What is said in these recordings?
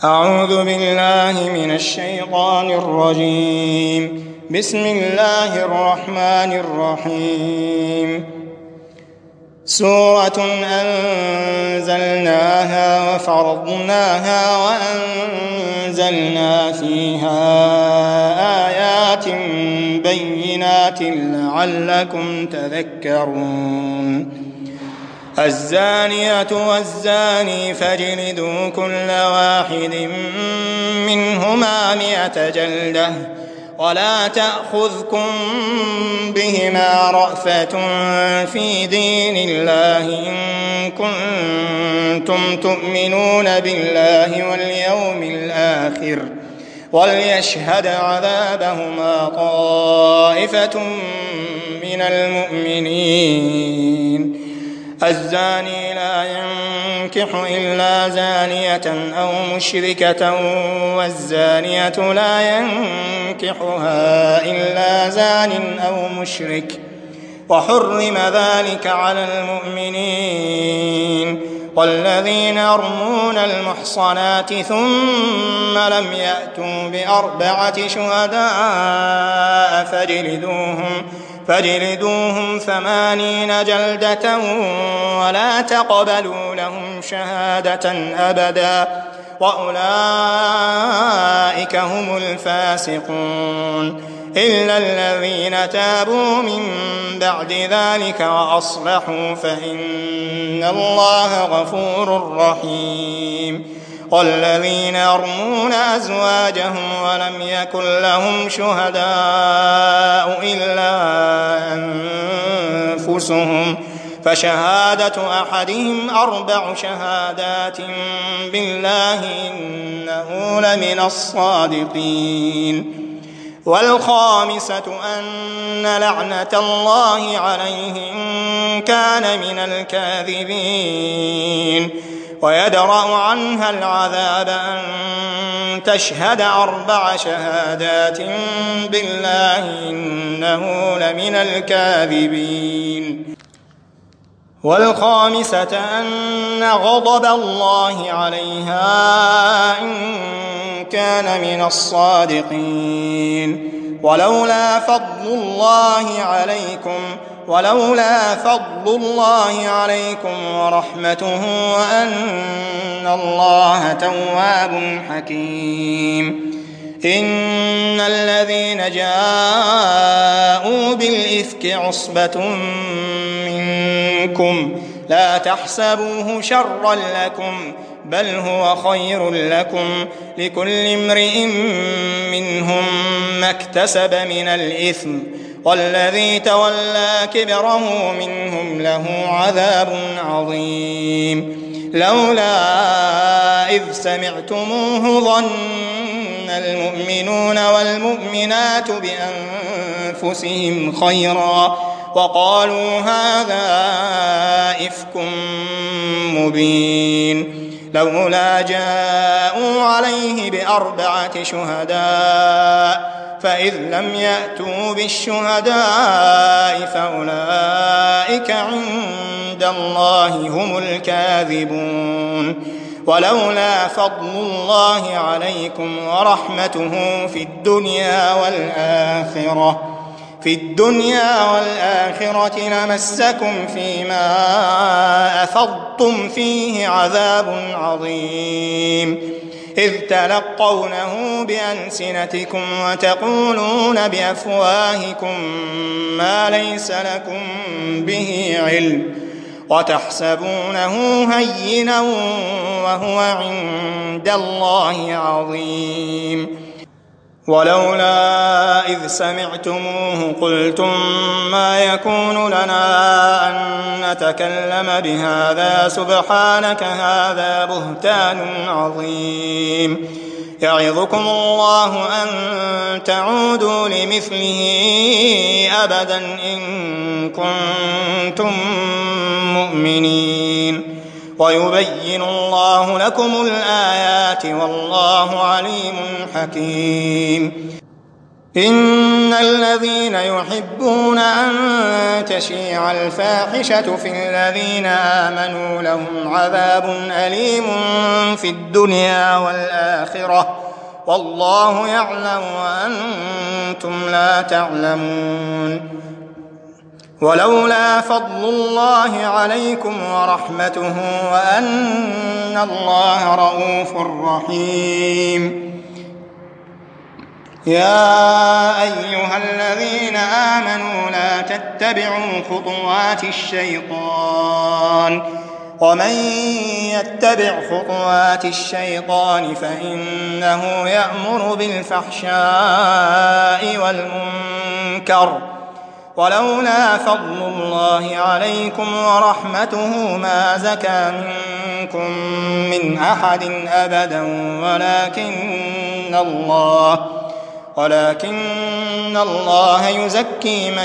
أعوذ بالله من الشيطان الرجيم. بسم الله الرحمن الرحيم. سورة أنزلناها وفرضناها وأنزلنا فيها آيات بينات لعلكم تذكرون. الزانية والزاني فاجلدوا كل واحد منهما 100 جلدة ولا تأخذكم بهما رأفة في دين الله إن كنتم تؤمنون بالله واليوم الآخر وليشهد عذابهما طائفة من المؤمنين. الزاني لا ينكح إلا زانية أو مشركة والزانية لا ينكحها إلا زان أو مشرك وحرم ذلك على المؤمنين. والذين يرمون المحصنات ثم لم يأتوا ب4 شهداء فاجلدوهم 80 جلدة ولا تقبلوا لهم شهادة أبدا وأولئك هم الفاسقون إلا الذين تابوا من بعد ذلك وأصلحوا فإن الله غفور رحيم. والذين يرمون أزواجهم ولم يكن لهم شهداء إلا أنفسهم فشهادة أحدهم 4 شهادات بالله إنه لمن الصادقين. والخامسة أن لعنة الله عليه إن كان من الكاذبين. ويدرأ عنها العذاب أن تشهد 4 شهادات بالله إنه لمن الكاذبين. والخامسة أن غضب الله عليها إن كان من الصادقين. ولولا فضل الله عليكم ورحمته وأن الله تواب حكيم. إن الذين جاءوا بالإفك عصبة منكم لا تحسبوه شرا لكم بل هو خير لكم لكل امرئ منهم ما اكتسب من الإثم والذي تولى كبره منهم له عذاب عظيم. لولا إذ سمعتموه ظن المؤمنون والمؤمنات بأنفسهم خيرا وقالوا هذا إفك مبين. لولا جاءوا عليه ب4 شهداء فإذ لم يأتوا بالشهداء فأولئك عند الله هم الكاذبون. ولولا فضل الله عليكم ورحمته في الدنيا والآخرة لمسكم فيما أفضتم فيه عذاب عظيم إذ تلقونه بألسنتكم وتقولون بأفواهكم ما ليس لكم به علم وتحسبونه هينا وهو عند الله عظيم. ولولا إذ سمعتموه قلتم ما يكون لنا أن نتكلم بهذا سبحانك هذا بهتان عظيم. يعظكم الله أن تعودوا لمثله أبدا إن كنتم مؤمنين. ويبين الله لكم الآيات والله عليم حكيم. إن الذين يحبون أن تشيع الفاحشة في الذين آمنوا لهم عذاب أليم في الدنيا والآخرة والله يعلم وأنتم لا تعلمون. ولولا فضل الله عليكم ورحمته وأن الله رءوف رحيم. يا أيها الذين آمنوا لا تتبعوا خطوات الشيطان ومن يتبع خطوات الشيطان فإنه يأمر بالفحشاء والمنكر ولولا فضل الله عليكم ورحمته ما زكى منكم من أحد أبدا ولكن الله يزكي من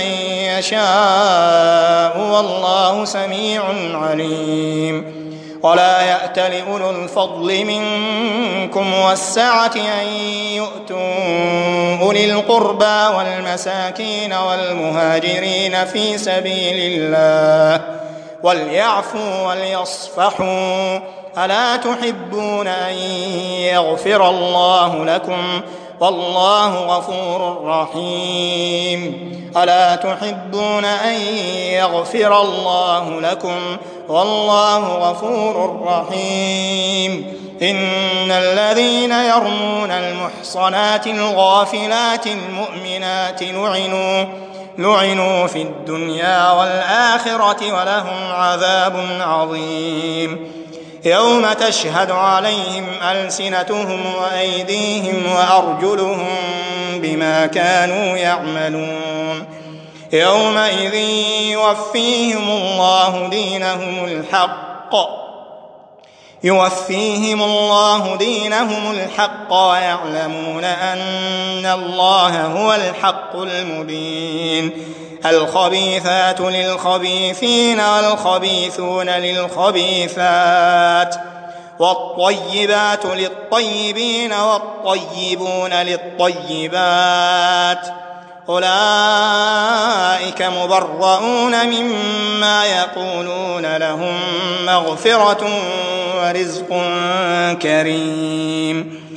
يشاء والله سميع عليم. ولا يأت لأولو الفضل منكم والسعة أن يؤتوا أولي القربى والمساكين والمهاجرين في سبيل الله وليعفوا وليصفحوا ألا تحبون أن يغفر الله لكم والله غفور رحيم. ألا تحبون أن يغفر الله لكم والله غفور رحيم. إن الذين يرمون المحصنات الغافلات المؤمنات لعنوا في الدنيا والآخرة ولهم عذاب عظيم. يوم تشهد عليهم ألسنتهم وأيديهم وأرجلهم بما كانوا يعملون. يومئذ يوفيهم الله دينهم الحق ويعلمون أن الله هو الحق المبين. الخبيثات للخبيثين والخبيثون للخبيثات والطيبات للطيبين والطيبون للطيبات أولئك مبرؤون مما يقولون لهم مغفرة ورزق كريم.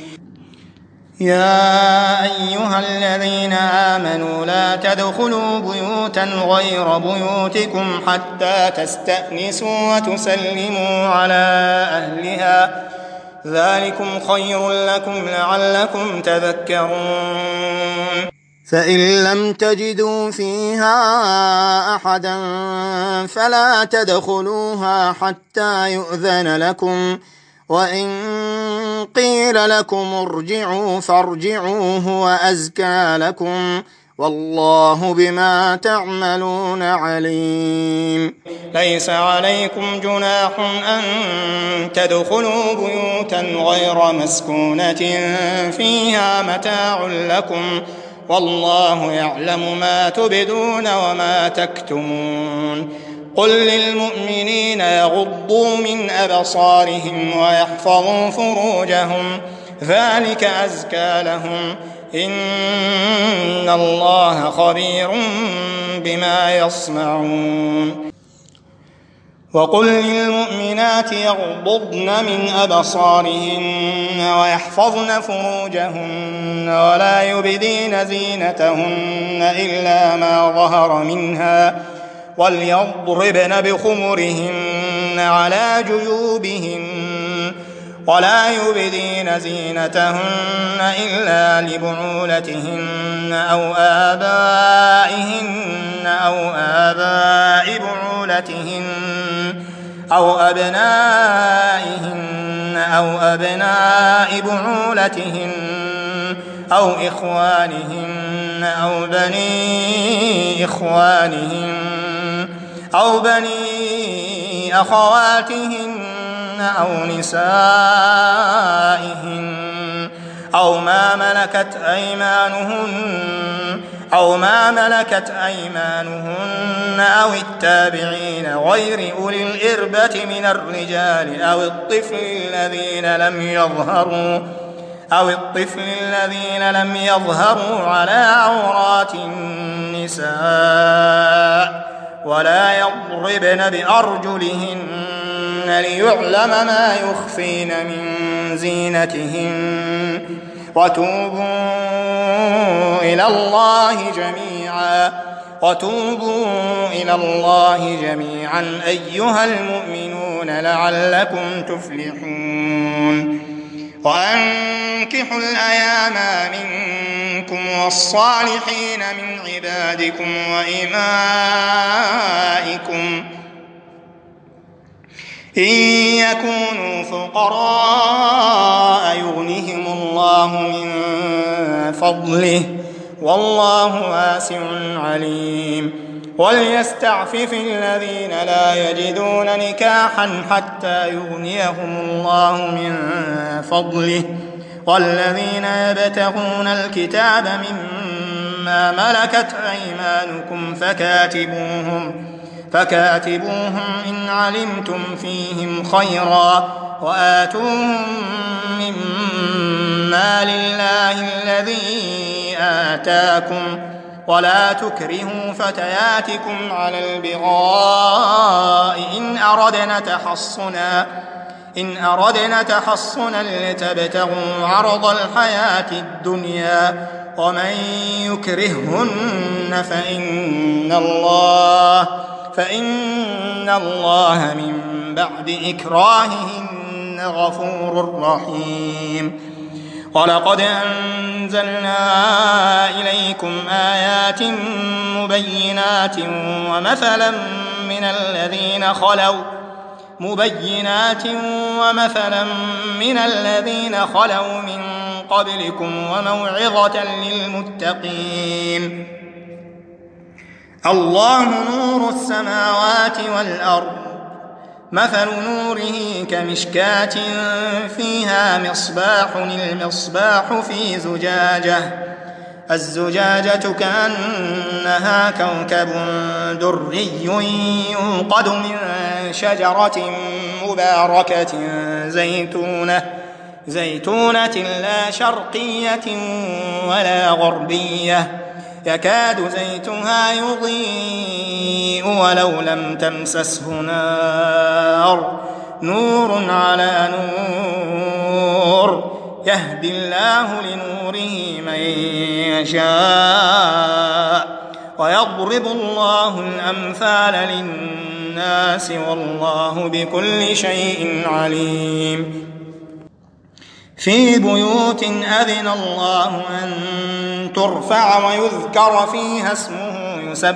يا أيها الذين آمنوا لا تدخلوا بيوتا غير بيوتكم حتى تستأنسوا وتسلموا على أهلها ذلكم خير لكم لعلكم تذكرون. فإن لم تجدوا فيها أحدا فلا تدخلوها حتى يؤذن لكم وإن قيل لكم ارجعوا فارجعوا هو أزكى لكم والله بما تعملون عليم. ليس عليكم جناح أن تدخلوا بيوتا غير مسكونة فيها متاع لكم والله يعلم ما تبدون وما تكتمون. قل للمؤمنين يغضوا من أبصارهم ويحفظوا فروجهم ذلك أزكى لهم إن الله خبير بما يصنعون. وقل للمؤمنات يغضضن من أبصارهن ويحفظن فروجهن ولا يبدين زينتهن إلا ما ظهر منها وليضربن بخمرهن على جيوبهن ولا يبدين زينتهن إلا لبعولتهن أو آبائهن أو آباء بعولتهن أو أبنائهن أو أبناء بعولتهن أو إخوانهن أو بني إخوانهن أو بني أخواتهن أو نسائهن أو ما ملكت أيمانهن أو التابعين غير أولي الإربة من الرجال أو الطفل أو الطفل الذين لم يظهروا على عورات النساء ولا يضربن بأرجلهن ليعلم ما يخفين من زينتهن وتوبوا إلى الله جميعا أيها المؤمنون لعلكم تفلحون وأنكحوا الأيام منكم والصالحين من عبادكم وإمائكم إن يكونوا فقراء يغنهم الله من فضله والله واسع عليم وليستعفف الذين لا يجدون نكاحا حتى يغنيهم الله من فضله والذين يبتغون الكتاب مما ملكت أيمانكم فكاتبوهم إن علمتم فيهم خيرا وآتوهم من مال الله الذي آتاكم ولا تكرهوا فتياتكم على البغاء إن أردنا تحصنا لتبتغوا عرض الحياة الدنيا ومن يكرههن فإن الله من بعد إكراههن غفور رحيم ولقد أنزلنا إليكم آيات مبينات ومثلا من الذين خلوا من قبلكم وموعظة للمتقين الله نور السماوات والأرض مثل نوره كمشكاة فيها مصباح المصباح في الزجاجة كأنها كوكب دري يوقد من شجرة مباركة زيتونة لا شرقية ولا غربية يكاد زيتها يضيء ولو لم تمسسه نور على نور يهدي الله لنوره من يشاء ويضرب الله الأمثال للناس والله بكل شيء عليم في بيوت أذن الله أن ترفع ويذكر فيها اسمه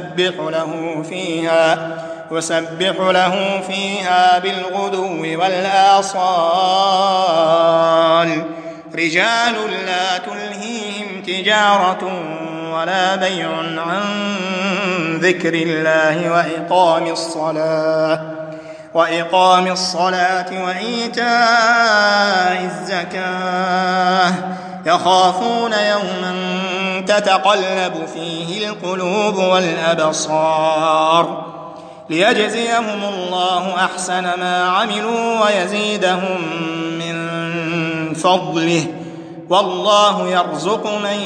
يسبح له فيها بالغدو والآصال رجال لا تلهيهم تجارة ولا بيع عن ذكر الله وإقام الصلاة وإيتاء الزكاة يخافون يوما تتقلب فيه القلوب والأبصار ليجزيهم الله أحسن ما عملوا ويزيدهم من فضله والله يرزق من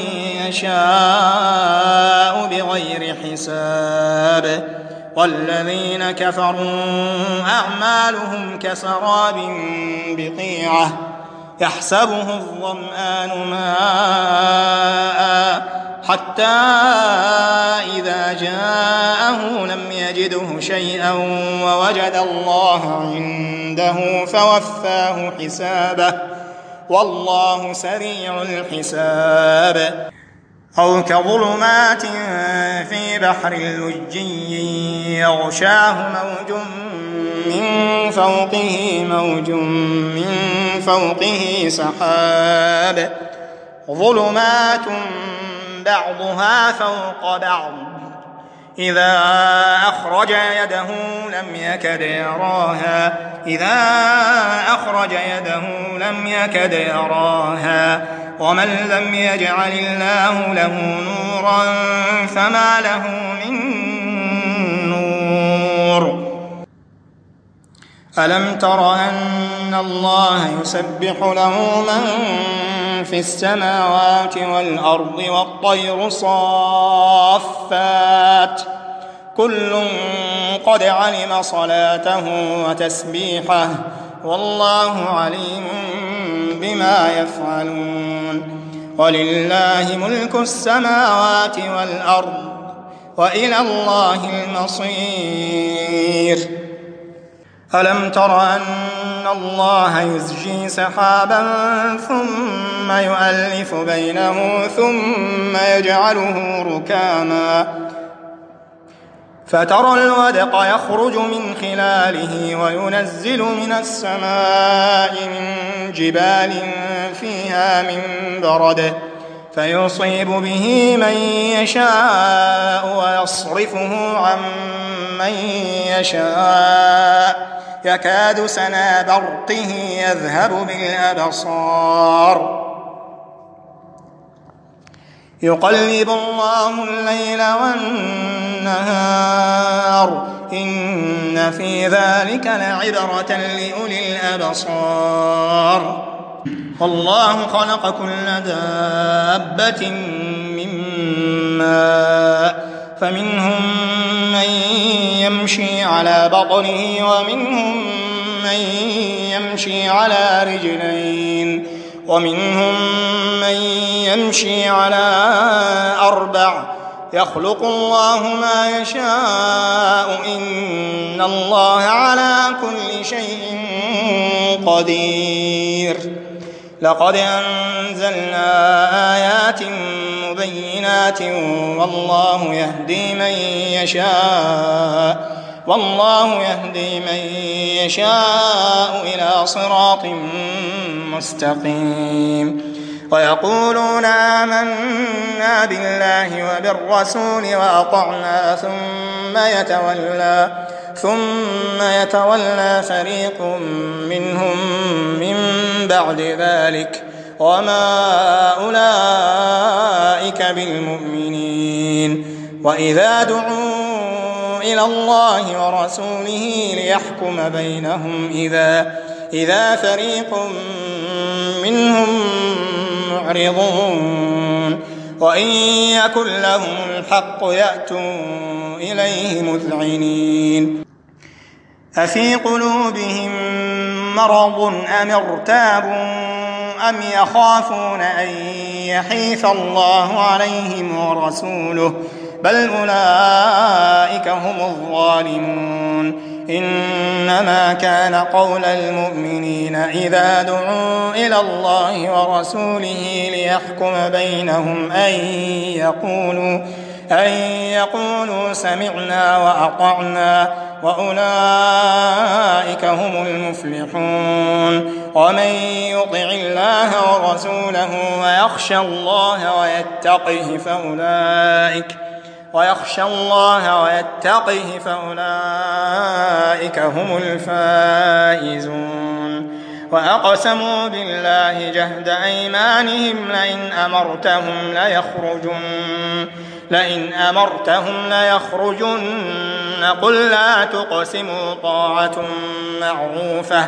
يشاء بغير حساب والذين كفروا أعمالهم كسراب بقيعة يحسبه الظمآن ماء حتى إذا جاءه لم يجده شيئا ووجد الله عنده فوفاه حسابه والله سريع الحساب أو كظلمات في بحر لجي يغشاه موج من فوقه سحاب ظلمات بعضها فوق بعض إذا أخرج يده لم يكد يراها ومن لم يجعل الله له نورا فما له من نور ألم تر أن الله يسبح له من في السماوات والأرض والطير صافات كل قد علم صلاته وتسبيحه والله عليم بما يفعلون ولله ملك السماوات والأرض وإلى الله المصير ألم تر أن الله يزجي سحابا ثم يؤلف بينه ثم يجعله ركاما فترى الودق يخرج من خلاله وينزل من السماء من جبال فيها من برد فيصيب به من يشاء ويصرفه عن من يشاء يكاد سنا برقه يذهب بالأبصار يقلب الله الليل والنهار إن في ذلك لعبرة لأولي الأبصار والله خلق كل دابة من ماء فمنهم من يمشي على بطنه ومنهم من يمشي على رجلين ومنهم من يمشي على أربع يخلق الله ما يشاء إن الله على كل شيء قدير لقد أنزلنا آيات مبينات والله يهدي من يشاء إلى صراط مستقيم ويقولون آمنا بالله وبالرسول وأطعنا ثم يتولى فريق منهم من بعد ذلك وما أولئك بالمؤمنين وإذا دعوا إلى الله ورسوله ليحكم بينهم إذا فريق منهم معرضون وإن يكن لهم الحق يأتوا إليه مذعنين أفي قلوبهم مرض أم ارتابوا أم يخافون أن يحيف الله عليهم ورسوله بل أولئك هم الظالمون إنما كان قول المؤمنين إذا دعوا إلى الله ورسوله ليحكم بينهم أن يقولوا سمعنا وأطعنا وأولئك هم المفلحون ومن يطع الله ورسوله ويخشى الله ويتقه فأولئك هم الفائزون وأقسموا بالله جهد أيمانهم لئن أمرتهم ليخرجن قل لا تقسموا طاعة معروفة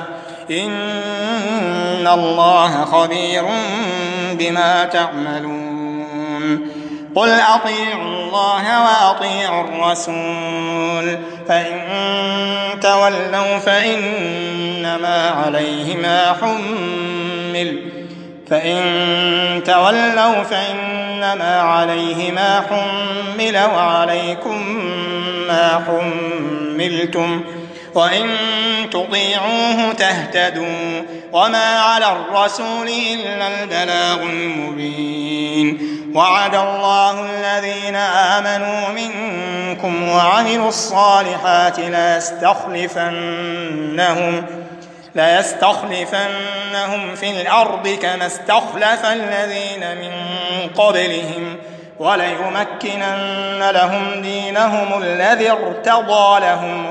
إن الله خبير بما تعملون قل أطيعوا الله وأطيعوا الرسول فإن تولوا فإنما عليه ما حمل وعليكم ما حملتم وإن تطيعوه تهتدوا وما على الرسول إلا البلاغ المبين وعد الله الذين آمنوا منكم وعملوا الصالحات ليستخلفنهم في الأرض كما استخلف الذين من قبلهم وليمكنن لهم دينهم الذي ارتضى لهم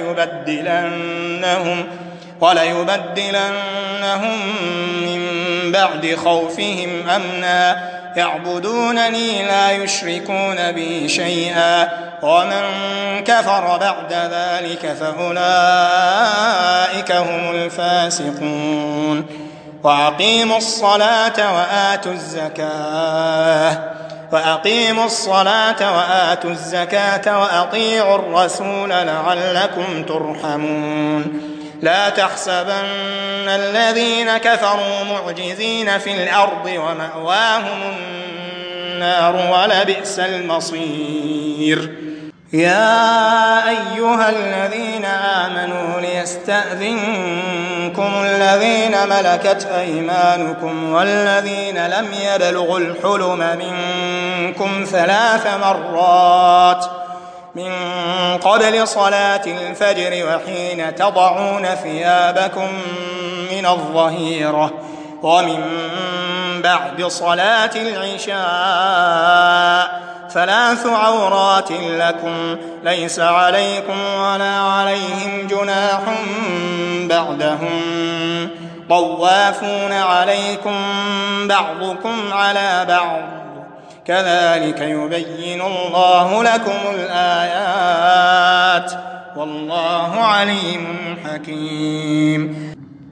وليبدلنهم من بعد خوفهم أمنا يعبدونني لا يشركون بي شيئا ومن كفر بعد ذلك فأولئك هم الفاسقون وأقيموا الصلاة وآتوا الزكاة وأطيعوا الرسول لعلكم ترحمون لا تحسبن الذين كفروا معجزين في الأرض ومأواهم النار ولبئس المصير يا أيها الذين آمنوا ليستأذنكم الذين ملكت أيمانكم والذين لم يبلغوا الحلم منكم 3 مرات من قبل صلاة الفجر وحين تضعون ثيابكم من الظهيرة ومن بعد صلاة العشاء 3 عورات لكم ليس عليكم ولا عليهم جناح بعدهم طوافون عليكم بعضكم على بعض كذلك يبين الله لكم الآيات والله عليم حكيم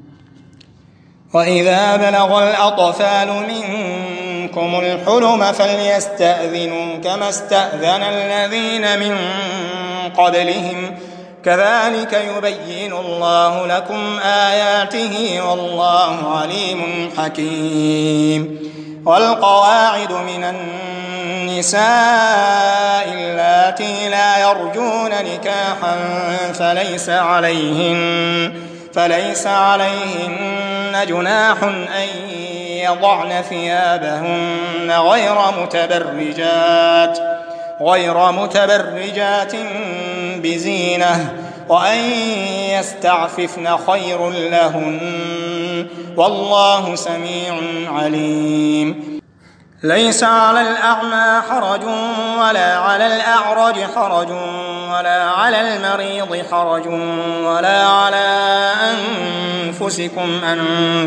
وإذا بلغ الأطفال منكم الحلم فليستأذنوا كما استأذن الذين من قبلهم كذلك يبين الله لكم آياته والله عليم حكيم والقواعد من النساء اللاتي لا يرجون نكاحا فليس عليهن جناح أن يضعن ثيابهن غير متبرجات بزينة وأن يستعففن خير لهن والله سميع عليم ليس على الأعمى حرج ولا على الأعرج حرج ولا على المريض حرج ولا على أنفسكم أن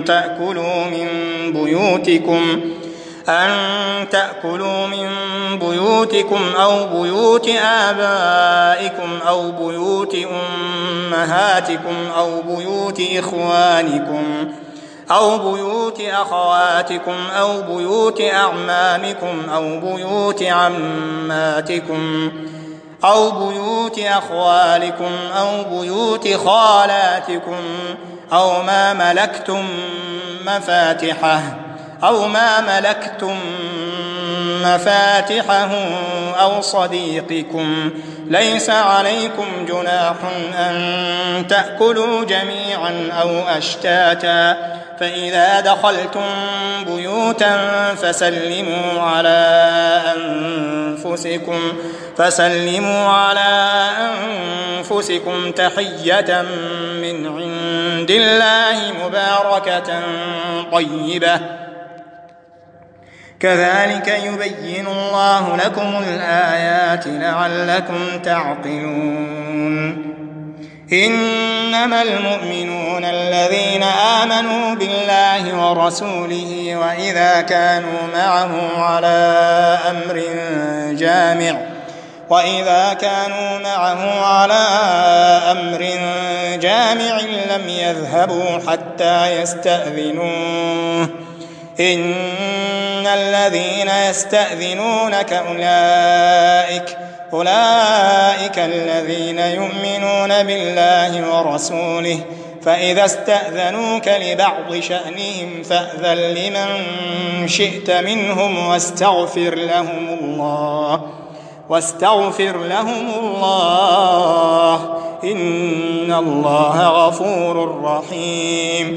تأكلوا من بيوتكم أو بيوت آبائكم أو بيوت أمهاتكم أو بيوت إخوانكم أو بيوت أخواتكم أو بيوت أعمامكم أو بيوت عماتكم أو بيوت أخوالكم أو بيوت خالاتكم أو ما ملكتم مفاتحه أو صديقكم ليس عليكم جناح أن تأكلوا جميعا أو أشتاتا فإذا دخلتم بيوتا فسلموا على أنفسكم تحية من عند الله مباركة طيبة كذلك يبين الله لكم الآيات لعلكم تعقلون إنما المؤمنون الذين آمنوا بالله ورسوله وإذا كانوا معه على أمر جامع لم يذهبوا حتى يستأذنوه إن الذين يستأذنونك أولئك الذين يؤمنون بالله ورسوله فإذا استأذنوك لبعض شأنهم فأذن لمن شئت منهم واستغفر لهم الله إن الله غفور رحيم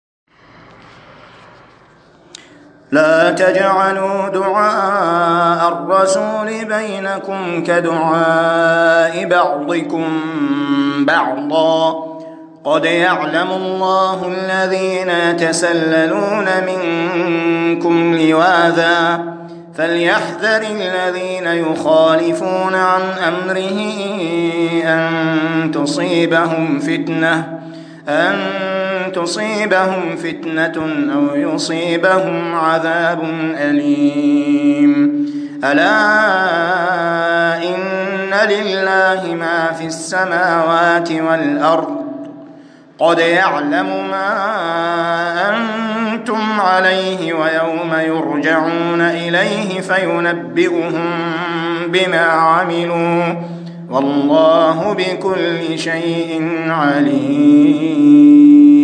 لا تجعلوا دعاء الرسول بينكم كدعاء بعضكم بعضا قد يعلم الله الذين يتسللون منكم لواذا فليحذر الذين يخالفون عن أمره أن تصيبهم فتنة أو يصيبهم عذاب أليم ألا إن لله ما في السماوات والأرض قد يعلم ما أنتم عليه ويوم يرجعون إليه فينبئهم بما عملوا والله بكل شيء عليم.